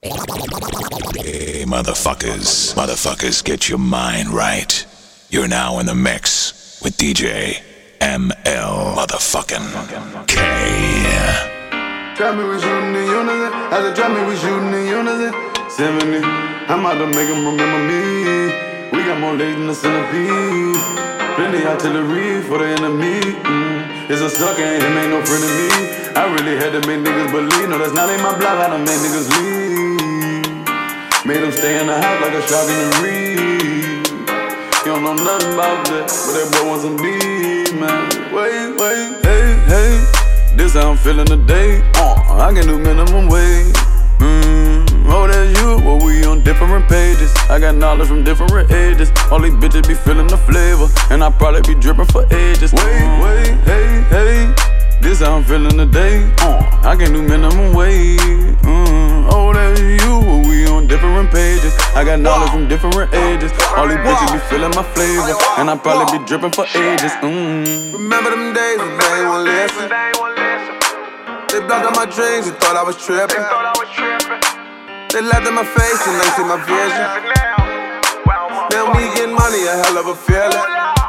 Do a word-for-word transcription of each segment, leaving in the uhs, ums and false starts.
Hey, motherfuckers, motherfuckers, get your mind right. You're now in the mix with D J M L motherfucking K. Drop me, we shooting in unison. As a drop me, we shooting in unison. seventy, I'm out to make them remember me. We got more ladies than the centipede. Plenty artillery for the enemy. Mm. It's a sucker and him ain't no friend of me. I really had to make niggas believe. No, that's not in my block, I done made niggas leave. Made them stay in the house like a shark in the reef. You don't know nothing about that, but that boy wants some beef, man. Wait, wait, hey, hey. This how I'm feeling today. Uh, I can do minimum wage. Mm, oh, that's you. Well, we on different pages. I got knowledge from different ages. All these bitches be feeling the flavor, and I probably be dripping for ages. Wait, wait, hey, hey. This how I'm feeling today. Uh, I can do minimum wage. Mm, oh, that's you. Well, we on different pages. I got knowledge from different ages. All these bitches be feeling my flavor, and I probably be dripping for ages. Mm. Remember them days when they ain't wanna listen. They blocked out my dreams and thought I was tripping. They laughed in my face and they see my vision. Now we getting money, a hell of a feeling.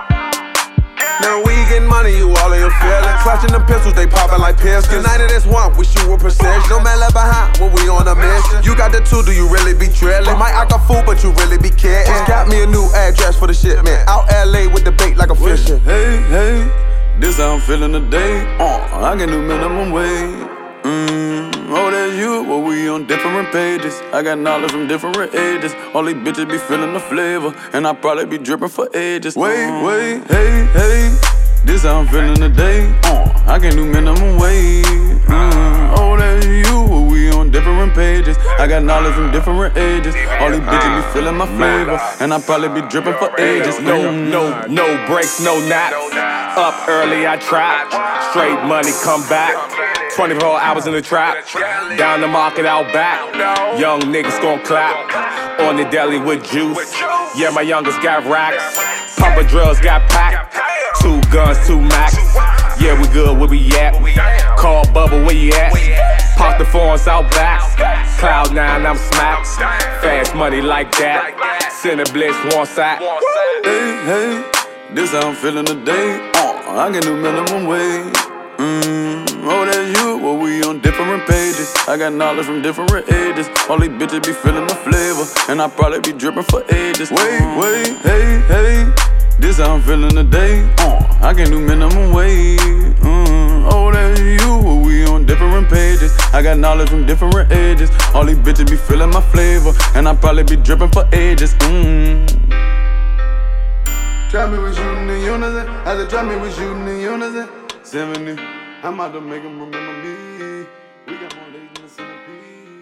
Now we getting money, you all in your feelings. Clutching the pistols, they popping like pistols. United as one, we shoot with precision. No man left behind when we on a mission. You got the two, do you really be drilling? Might act a fool, but you really be kidding. Got me a new address for the shipment. Out L A with the bait like a fishing. Hey, hey. This how I'm feeling today. Uh, I can do minimum wage. Mm, oh, that's you. Well, we on different pages. I got knowledge from different ages. All these bitches be feeling the flavor, and I probably be dripping for ages. Wait, uh, wait, hey, hey. This how I'm feeling today. Uh, I can do minimum wage. Mm, oh, that's you. Well, we on different pages. I got knowledge from different ages. All these bitches be feeling my flavor, and I probably be dripping for ages. No, no, no breaks, no naps. Up early, I trap. Straight money, come back. twenty-four hours in the trap. Down the market, out back. Young niggas gon' clap. On the deli with juice. Yeah, my youngest got racks. Papa drills got packed. Two guns, two max. Yeah, we good where we at. Call Bubba, where you at? Pop the phones out back. Cloud nine, I'm smacked. Fast money like that. Send a blitz, one sack. Hey, hey. This how I'm feeling today. Uh, I can do minimum wage. Mm, oh, that's you. Well, we on different pages. I got knowledge from different ages. All these bitches be feeling the flavor, and I probably be dripping for ages. Wait, wait, hey, hey. This how I'm feeling today. Uh, I can do minimum wage. Mm, oh, that's you. Well, we on different pages. I got knowledge from different ages. All these bitches be feeling my flavor, and I probably be dripping for ages. Mm. Drop me, we shooting in unison. As a drop me, we shooting in unison. seventy, I'm out to make them remember me. We got more ladies than the centipede.